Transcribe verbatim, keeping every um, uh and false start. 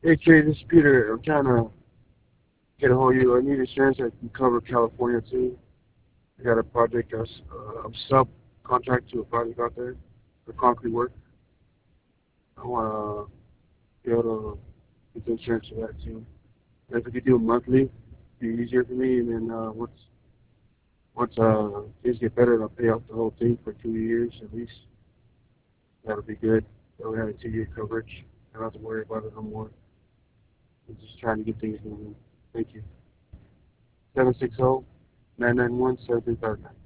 Hey Trey, this is Peter. I'm trying to get a hold of you. I need insurance that can cover California too. I got a project. I was, uh, I'm subcontract to a project out there for concrete work. I want to be able to get the insurance for that too. And if we could do it monthly, it'd be easier for me. And then uh, once once uh, things get better, I'll pay off the whole thing for two years at least. That'll be good. So we have a two-year coverage. I don't have to worry about it no more. I'm just trying to get things moving. Thank you. seven six zero nine nine one seven three five nine.